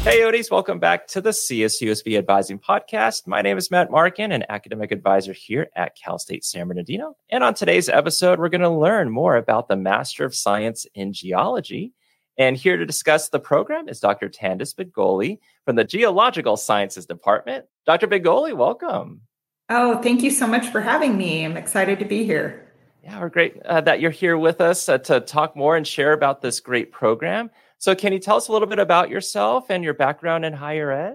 Hey, Odis, welcome back to the CSUSB Advising Podcast. My name is Matt Markin, an academic advisor here at Cal State San Bernardino. And on today's episode, we're going to learn more about the Master of Science in Geology. And here to discuss the program is Dr. Tandis Begoli from the Geological Sciences Department. Dr. Begoli, welcome. Oh, thank you so much for having me. I'm excited to be here. Yeah, we're great that you're here with us to talk more and share about this great program. So can you tell us a little bit about yourself and your background in higher ed?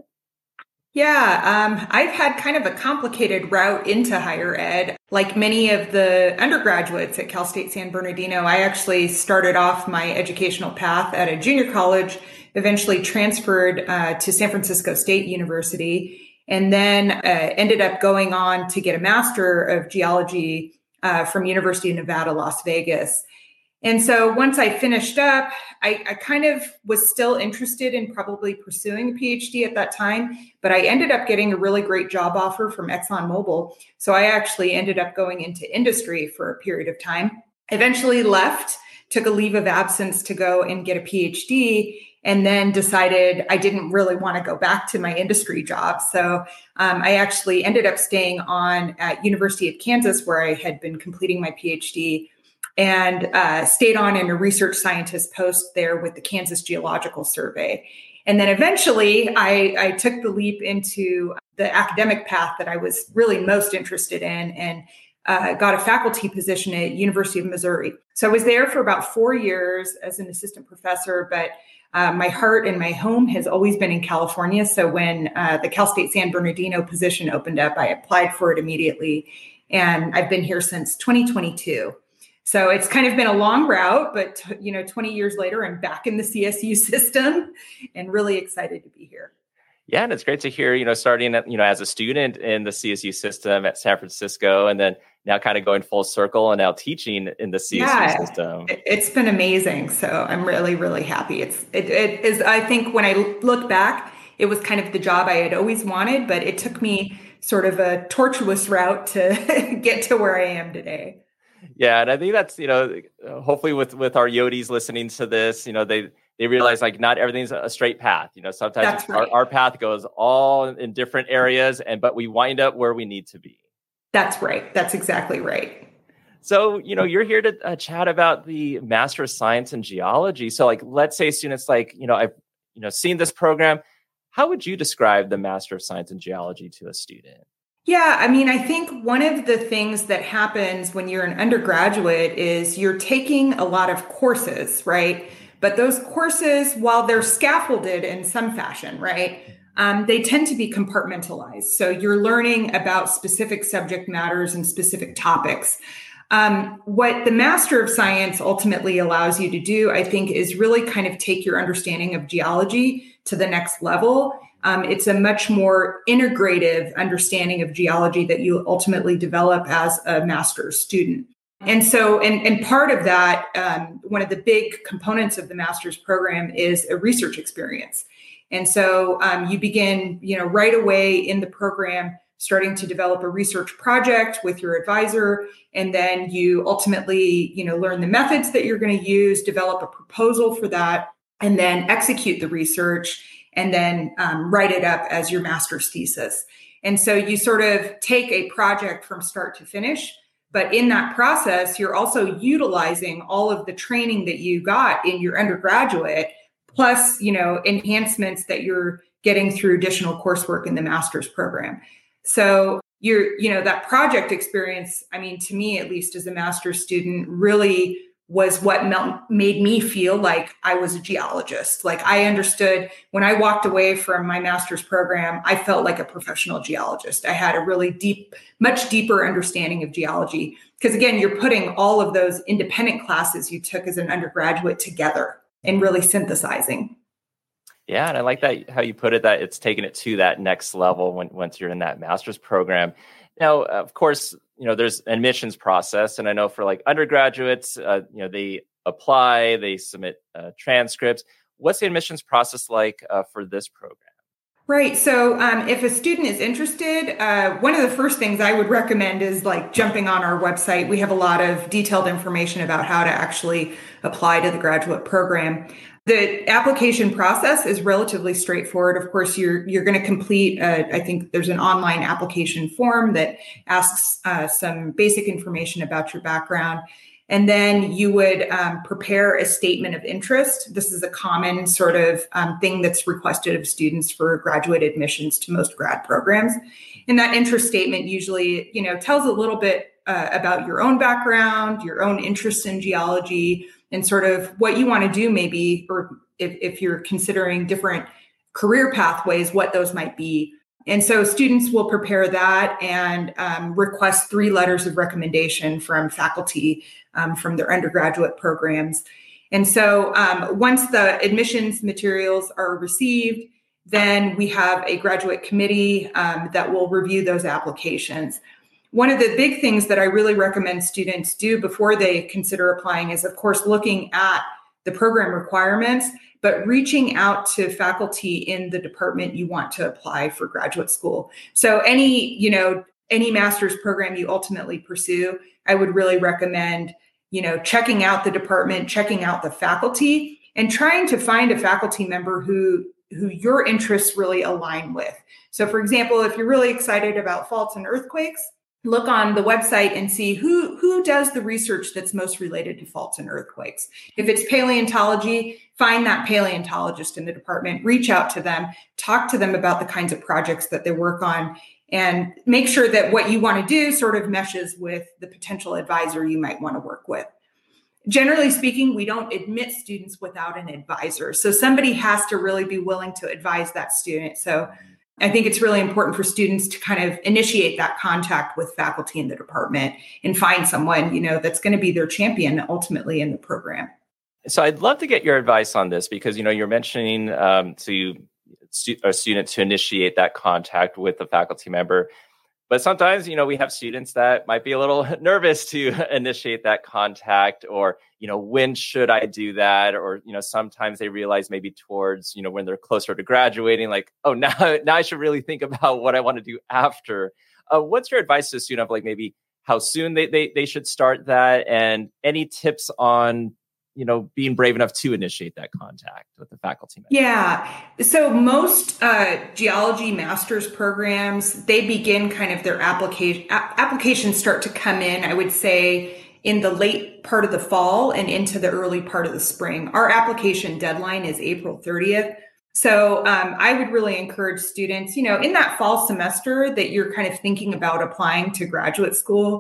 Yeah, I've had kind of a complicated route into higher ed. Like many of the undergraduates at Cal State San Bernardino, I actually started off my educational path at a junior college, eventually transferred to San Francisco State University, and then ended up going on to get a Master of Geology from University of Nevada, Las Vegas. And so once I finished up, I kind of was still interested in probably pursuing a PhD at that time, but I ended up getting a really great job offer from ExxonMobil. So I actually ended up going into industry for a period of time, eventually left, took a leave of absence to go and get a PhD, and then decided I didn't really want to go back to my industry job. So I actually ended up staying on at University of Kansas, where I had been completing my PhD, and stayed on in a research scientist post there with the Kansas Geological Survey. And then eventually I took the leap into the academic path that I was really most interested in, and got a faculty position at University of Missouri. So I was there for about 4 years as an assistant professor, but my heart and my home has always been in California. So when the Cal State San Bernardino position opened up, I applied for it immediately. And I've been here since 2022. So it's kind of been a long route, but 20 years later, I'm back in the CSU system and really excited to be here. Yeah, and it's great to hear, starting as a student in the CSU system at San Francisco, and then now kind of going full circle and now teaching in the CSU system. It's been amazing. So I'm really, really happy. It is, I think when I look back, it was kind of the job I had always wanted, but it took me sort of a tortuous route to get to where I am today. Yeah, and I think that's, hopefully with our Yodis listening to this, they realize like not everything's a straight path. Sometimes right. our path goes all in different areas, but we wind up where we need to be. That's right. That's exactly right. So, you're here to chat about the Master of Science in Geology. So let's say students I've, seen this program. How would you describe the Master of Science in Geology to a student? Yeah, I think one of the things that happens when you're an undergraduate is you're taking a lot of courses, right? But those courses, while they're scaffolded in some fashion, right, they tend to be compartmentalized. So you're learning about specific subject matters and specific topics. What the Master of Science ultimately allows you to do, I think, is really kind of take your understanding of geology to the next level. It's a much more integrative understanding of geology that you ultimately develop as a master's student. And so, and part of that, one of the big components of the master's program is a research experience. And so you begin, right away in the program, starting to develop a research project with your advisor. And then you ultimately, learn the methods that you're going to use, develop a proposal for that, and then execute the research, and then write it up as your master's thesis. And so you sort of take a project from start to finish, but in that process, you're also utilizing all of the training that you got in your undergraduate, plus, enhancements that you're getting through additional coursework in the master's program. So that project experience, to me, at least as a master's student, really was what made me feel like I was a geologist. Like I understood when I walked away from my master's program, I felt like a professional geologist. I had a really much deeper understanding of geology. Because again, you're putting all of those independent classes you took as an undergraduate together and really synthesizing. Yeah, and I like that how you put it, that it's taking it to that next level once you're in that master's program. Now, of course, there's an admissions process, and I know for undergraduates, they apply, they submit transcripts. What's the admissions process like for this program? Right. So if a student is interested, one of the first things I would recommend is jumping on our website. We have a lot of detailed information about how to actually apply to the graduate program. The application process is relatively straightforward. Of course, you're going to complete, I think there's an online application form that asks some basic information about your background. And then you would prepare a statement of interest. This is a common sort of thing that's requested of students for graduate admissions to most grad programs. And that interest statement usually, tells a little bit about your own background, your own interest in geology, and sort of what you want to do maybe, or if you're considering different career pathways, what those might be. And so students will prepare that and request 3 letters of recommendation from faculty from their undergraduate programs. And so once the admissions materials are received, then we have a graduate committee that will review those applications. One of the big things that I really recommend students do before they consider applying is, of course, looking at the program requirements, but reaching out to faculty in the department you want to apply for graduate school. So any master's program you ultimately pursue, I would really recommend, checking out the department, checking out the faculty, and trying to find a faculty member who your interests really align with. So for example, if you're really excited about faults and earthquakes, look on the website and see who does the research that's most related to faults and earthquakes. If it's paleontology, find that paleontologist in the department, reach out to them, talk to them about the kinds of projects that they work on, and make sure that what you want to do sort of meshes with the potential advisor you might want to work with. Generally speaking, we don't admit students without an advisor. So somebody has to really be willing to advise that student. So I think it's really important for students to kind of initiate that contact with faculty in the department and find someone, that's going to be their champion ultimately in the program. So I'd love to get your advice on this because, you're mentioning to a student to initiate that contact with the faculty member. But sometimes, we have students that might be a little nervous to initiate that contact or, when should I do that? Or, sometimes they realize maybe towards, when they're closer to graduating, like, oh, now I should really think about what I want to do after. What's your advice to a student of like maybe how soon they should start that and any tips on, being brave enough to initiate that contact with the faculty member? Yeah. So most geology master's programs, they begin kind of their applications start to come in, I would say, in the late part of the fall and into the early part of the spring. Our application deadline is April 30th. So I would really encourage students, in that fall semester that you're kind of thinking about applying to graduate school,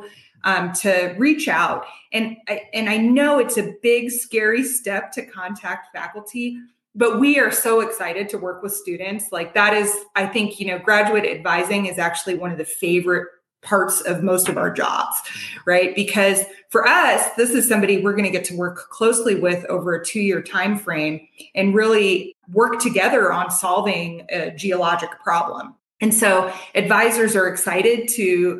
to reach out. And I know it's a big, scary step to contact faculty, but we are so excited to work with students. Like that is, I think, graduate advising is actually one of the favorite parts of most of our jobs, right? Because for us, this is somebody we're going to get to work closely with over a 2-year time frame and really work together on solving a geologic problem. And so advisors are excited to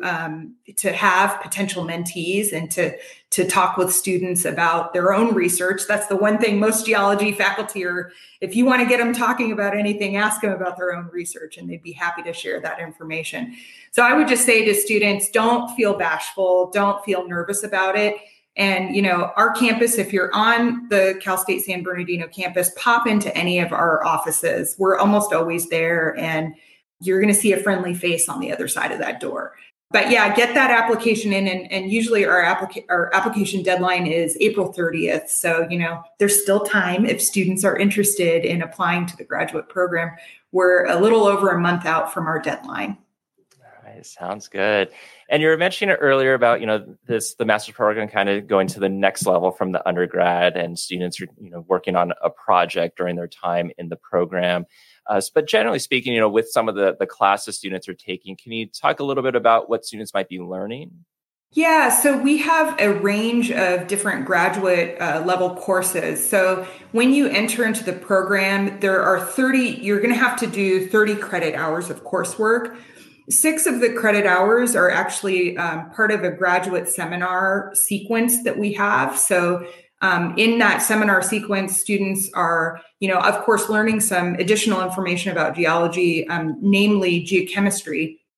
have potential mentees and to talk with students about their own research. That's the one thing most geology faculty are, if you want to get them talking about anything, ask them about their own research and they'd be happy to share that information. So I would just say to students, don't feel bashful, don't feel nervous about it. And, our campus, if you're on the Cal State San Bernardino campus, pop into any of our offices. We're almost always there and you're going to see a friendly face on the other side of that door. But yeah, get that application in. And usually our application deadline is April 30th. So, there's still time if students are interested in applying to the graduate program. We're a little over a month out from our deadline. All right, sounds good. And you were mentioning it earlier about, the master's program kind of going to the next level from the undergrad and students are, working on a project during their time in the program. But generally speaking, with some of the classes students are taking, can you talk a little bit about what students might be learning? Yeah, so we have a range of different graduate level courses. So when you enter into the program, there are you're going to have to do 30 credit hours of coursework. 6 of the credit hours are actually part of a graduate seminar sequence that we have. So in that seminar sequence, students are, of course, learning some additional information about geology, namely geochemistry.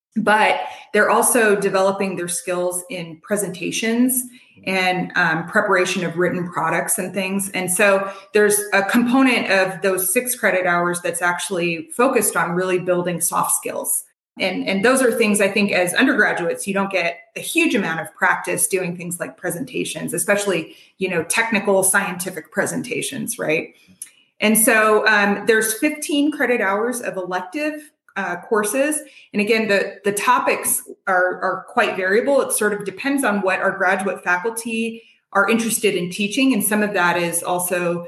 but they're also developing their skills in presentations and preparation of written products and things. And so there's a component of those 6 credit hours that's actually focused on really building soft skills. And those are things I think as undergraduates, you don't get a huge amount of practice doing things like presentations, especially, technical scientific presentations, right? And so there's 15 credit hours of elective courses. And again, the topics are quite variable. It sort of depends on what our graduate faculty are interested in teaching. And some of that is also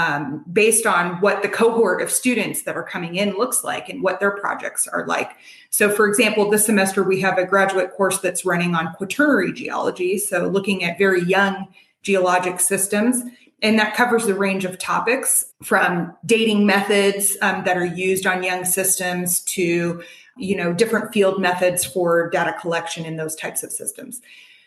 based on what the cohort of students that are coming in looks like and what their projects are like. So for example, this semester, we have a graduate course that's running on quaternary geology. So looking at very young geologic systems. And that covers the range of topics from dating methods that are used on young systems to, different field methods for data collection in those types of systems.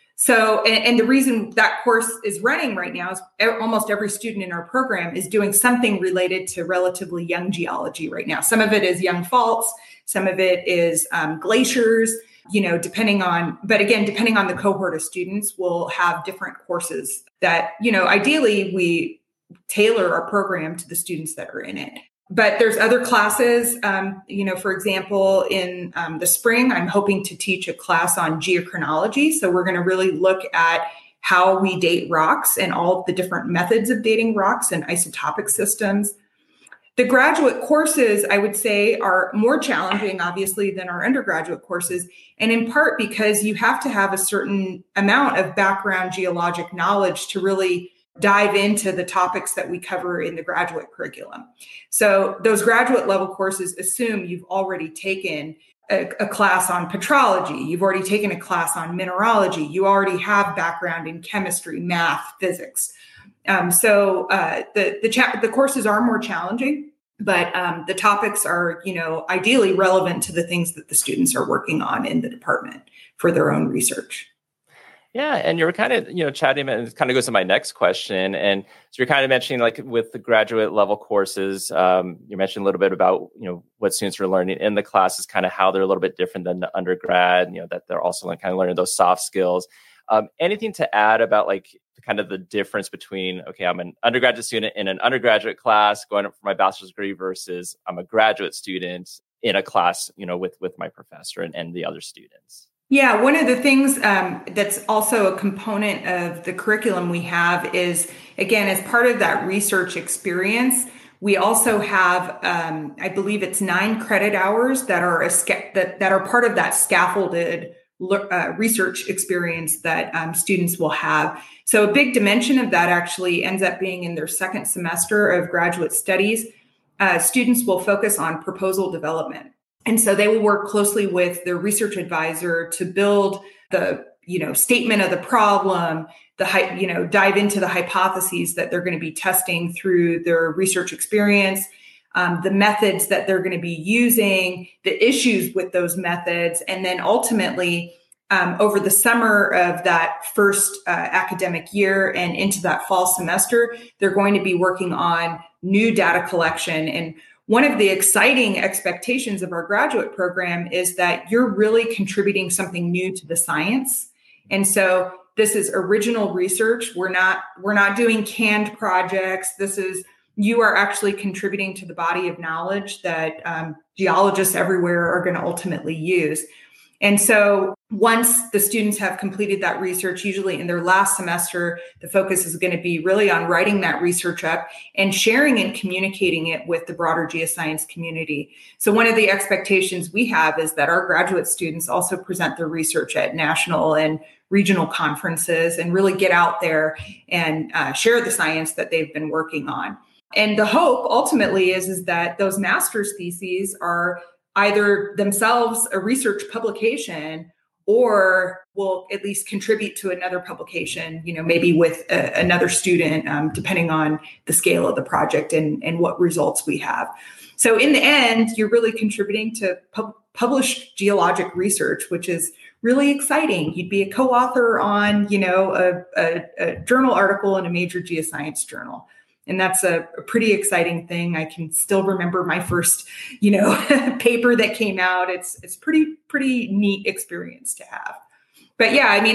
So, and the reason that course is running right now is almost every student in our program is doing something related to relatively young geology right now. Some of it is young faults, some of it is glaciers, depending on the cohort of students, we'll have different courses that, ideally we tailor our program to the students that are in it. But there's other classes, for example, in the spring, I'm hoping to teach a class on geochronology. So we're going to really look at how we date rocks and all of the different methods of dating rocks and isotopic systems. The graduate courses, I would say, are more challenging, obviously, than our undergraduate courses, and in part because you have to have a certain amount of background geologic knowledge to really dive into the topics that we cover in the graduate curriculum. So those graduate level courses assume you've already taken a class on petrology, you've already taken a class on mineralogy, you already have background in chemistry, math, physics. So the courses are more challenging, but the topics are, ideally relevant to the things that the students are working on in the department for their own research. Yeah, and you're kind of, chatting, and it kind of goes to my next question. And so you're kind of mentioning, like, with the graduate level courses, you mentioned a little bit about, what students are learning in the classes, kind of how they're a little bit different than the undergrad, that they're also kind of learning those soft skills. Anything to add about, like, kind of the difference between, okay, I'm an undergraduate student in an undergraduate class going up for my bachelor's degree versus I'm a graduate student in a class, with my professor and the other students? Yeah, one of the things that's also a component of the curriculum we have is, again, as part of that research experience, we also have, I believe it's 9 credit hours that are that are part of that scaffolded research experience that students will have. So a big dimension of that actually ends up being in their second semester of graduate studies. Students will focus on proposal development. And so they will work closely with their research advisor to build the, statement of the problem, dive into the hypotheses that they're going to be testing through their research experience, the methods that they're going to be using, the issues with those methods, and then ultimately over the summer of that first academic year and into that fall semester, they're going to be working on new data collection. And one of the exciting expectations of our graduate program is that you're really contributing something new to the science. And so this is original research. We're not doing canned projects. You are actually contributing to the body of knowledge that geologists everywhere are going to ultimately use. And so once the students have completed that research, usually in their last semester, the focus is going to be really on writing that research up and sharing and communicating it with the broader geoscience community. So one of the expectations we have is that our graduate students also present their research at national and regional conferences and really get out there and share the science that they've been working on. And the hope ultimately is that those master's theses are either themselves a research publication or will at least contribute to another publication, maybe with another student, depending on the scale of the project and what results we have. So in the end, you're really contributing to published geologic research, which is really exciting. You'd be a co-author on, a journal article in a major geoscience journal. And that's a pretty exciting thing. I can still remember my first, paper that came out. It's pretty pretty neat experience to have. But yeah, I mean,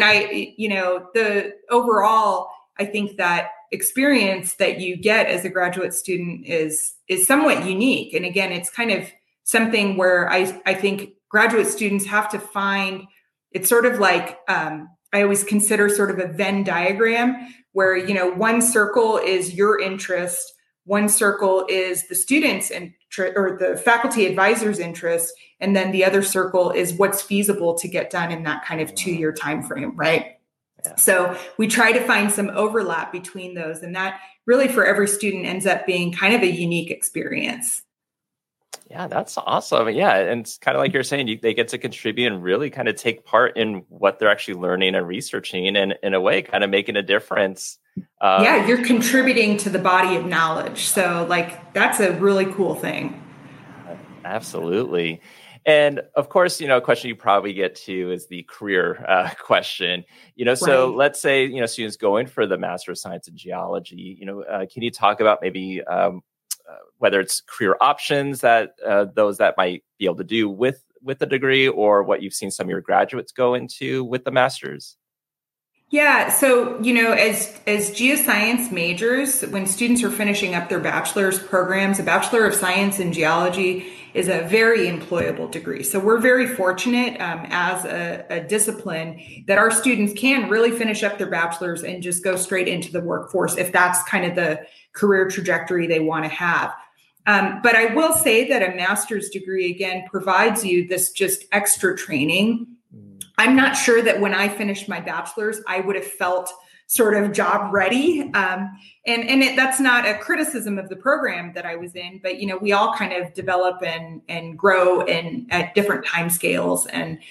the overall, I think that experience that you get as a graduate student is somewhat unique. And again, it's kind of something where I think graduate students have to find, it's sort of like, I always consider sort of a Venn diagram where, one circle is your interest, one circle is the student's or the faculty advisor's interest, and then the other circle is what's feasible to get done in that kind of 2-year time frame, right? Yeah. So we try to find some overlap between those, and that really for every student ends up being kind of a unique experience. Yeah, that's awesome. Yeah, and it's kind of like you're saying, they get to contribute and really kind of take part in what they're actually learning and researching, and in a way, kind of making a difference. Yeah, you're contributing to the body of knowledge. So, that's a really cool thing. Absolutely. And of course, a question you probably get to is the career question. So right. Let's say, students going for the Master of Science in Geology, can you talk about maybe whether it's career options that those that might be able to do with the degree, or what you've seen some of your graduates go into with the master's? Yeah. So, as geoscience majors, when students are finishing up their bachelor's programs, a Bachelor of Science in Geology is a very employable degree. So we're very fortunate as a discipline that our students can really finish up their bachelor's and just go straight into the workforce if that's kind of the career trajectory they want to have. But I will say that a master's degree, again, provides you this just extra training. I'm not sure that when I finished my bachelor's, I would have felt sort of job ready. That's not a criticism of the program that I was in, but, we all kind of develop and grow at different timescales.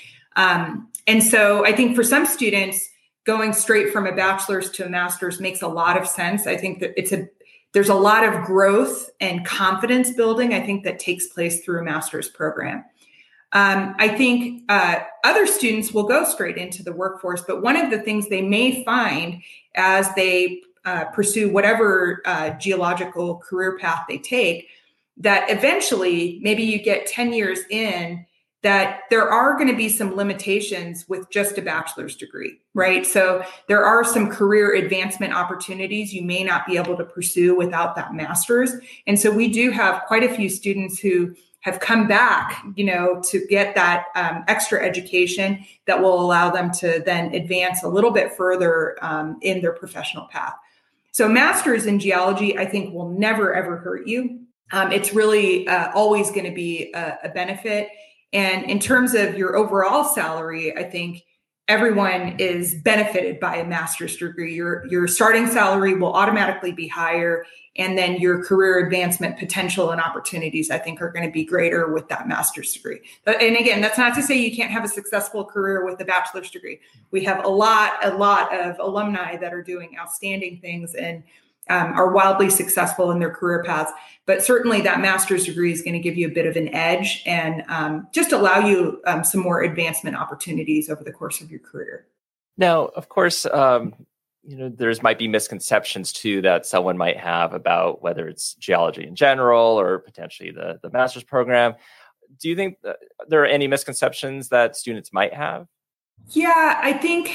And so I think for some students, going straight from a bachelor's to a master's makes a lot of sense. I think that there's a lot of growth and confidence building, I think, that takes place through a master's program. I think other students will go straight into the workforce, but one of the things they may find as they pursue whatever geological career path they take, that eventually, maybe you get 10 years in, that there are going to be some limitations with just a bachelor's degree, right? So there are some career advancement opportunities you may not be able to pursue without that master's. And so we do have quite a few students who have come back, to get that extra education that will allow them to then advance a little bit further in their professional path. So master's in geology, I think, will never, ever hurt you. It's really always going to be a benefit. And in terms of your overall salary, I think everyone is benefited by a master's degree. Your starting salary will automatically be higher, and then your career advancement potential and opportunities, I think, are going to be greater with that master's degree. And again, that's not to say you can't have a successful career with a bachelor's degree. We have a lot of alumni that are doing outstanding things and are wildly successful in their career paths. But certainly that master's degree is going to give you a bit of an edge and just allow you some more advancement opportunities over the course of your career. Now, of course, there's might be misconceptions too that someone might have about whether it's geology in general or potentially the master's program. Do you think there are any misconceptions that students might have? Yeah, I think,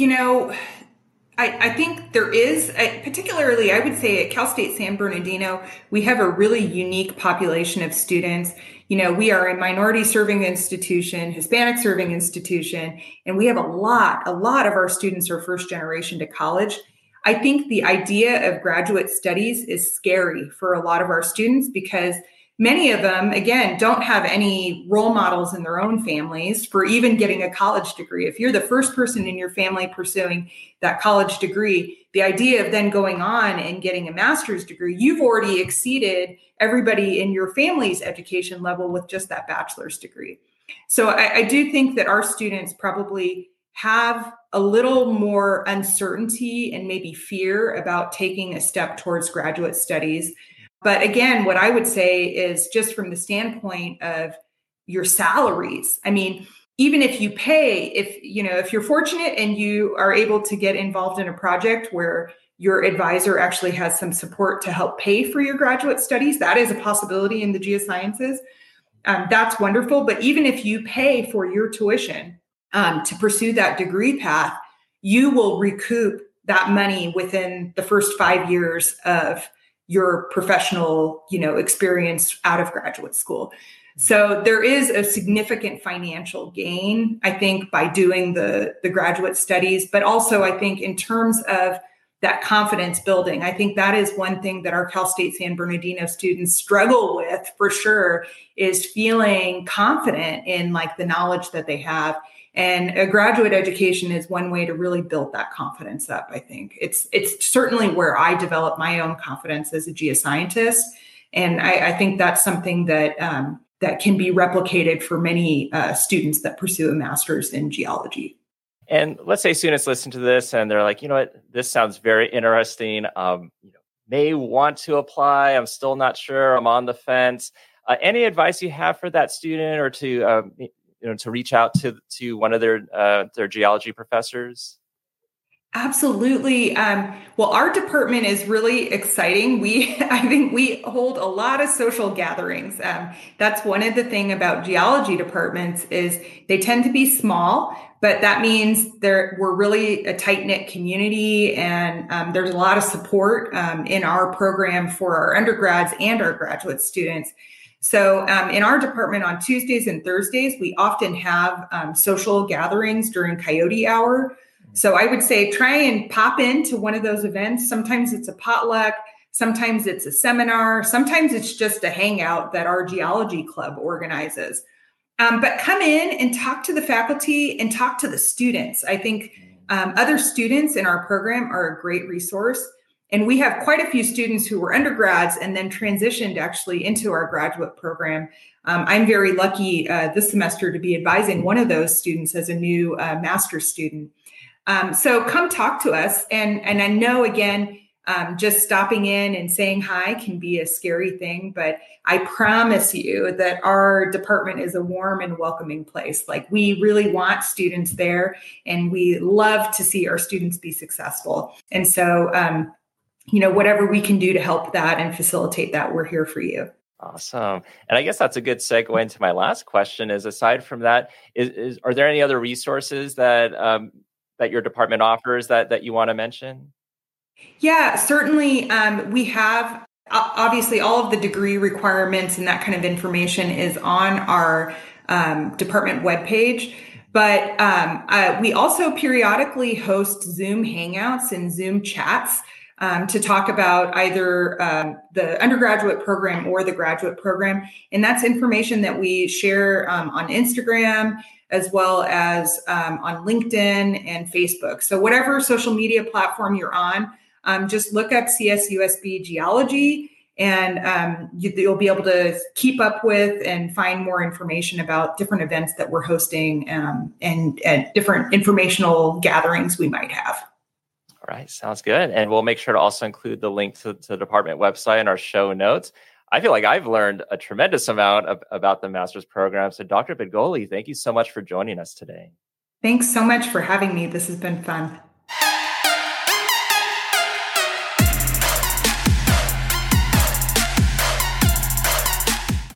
I think there is, particularly, I would say at Cal State San Bernardino, we have a really unique population of students. We are a minority serving institution, Hispanic serving institution, and we have a lot of our students are first generation to college. I think the idea of graduate studies is scary for a lot of our students because many of them, again, don't have any role models in their own families for even getting a college degree. If you're the first person in your family pursuing that college degree, the idea of then going on and getting a master's degree, you've already exceeded everybody in your family's education level with just that bachelor's degree. So I do think that our students probably have a little more uncertainty and maybe fear about taking a step towards graduate studies. But again, what I would say is just from the standpoint of your salaries. I mean, even if you pay, if you're fortunate and you are able to get involved in a project where your advisor actually has some support to help pay for your graduate studies, that is a possibility in the geosciences. that's wonderful. But even if you pay for your tuition to pursue that degree path, you will recoup that money within the first 5 years of your professional, experience out of graduate school. So there is a significant financial gain, I think, by doing the graduate studies, but also I think in terms of that confidence building, I think that is one thing that our Cal State San Bernardino students struggle with for sure, is feeling confident in like the knowledge that they have. And a graduate education is one way to really build that confidence up. I think it's certainly where I develop my own confidence as a geoscientist. And I think that's something that that can be replicated for many students that pursue a master's in geology. And let's say students listen to this and they're like, you know what, this sounds very interesting. May want to apply. I'm still not sure. I'm on the fence. Any advice you have for that student, or to reach out to one of their geology professors? Absolutely. Well, our department is really exciting. I think we hold a lot of social gatherings. That's one of the things about geology departments is they tend to be small, but that means we're really a tight-knit community, and there's a lot of support in our program for our undergrads and our graduate students. So in our department on Tuesdays and Thursdays, we often have social gatherings during Coyote Hour. So I would say try and pop into one of those events. Sometimes it's a potluck. Sometimes it's a seminar. Sometimes it's just a hangout that our geology club organizes. But come in and talk to the faculty and talk to the students. I think other students in our program are a great resource. And we have quite a few students who were undergrads and then transitioned actually into our graduate program. I'm very lucky this semester to be advising one of those students as a new master's student. So come talk to us. And I know, again, just stopping in and saying hi can be a scary thing, but I promise you that our department is a warm and welcoming place. Like, we really want students there, and we love to see our students be successful. And so, whatever we can do to help that and facilitate that, we're here for you. Awesome. And I guess that's a good segue into my last question is, aside from that, are there any other resources that your department offers that you want to mention? Yeah, certainly. We have, obviously, all of the degree requirements and that kind of information is on our department webpage. But we also periodically host Zoom Hangouts and Zoom chats to talk about either the undergraduate program or the graduate program. And that's information that we share on Instagram, as well as on LinkedIn and Facebook. So whatever social media platform you're on, just look up CSUSB Geology, and you'll be able to keep up with and find more information about different events that we're hosting and different informational gatherings we might have. All right, sounds good. And we'll make sure to also include the link to the department website in our show notes. I feel like I've learned a tremendous amount about the master's program. So Dr. Bidgoli, thank you so much for joining us today. Thanks so much for having me. This has been fun.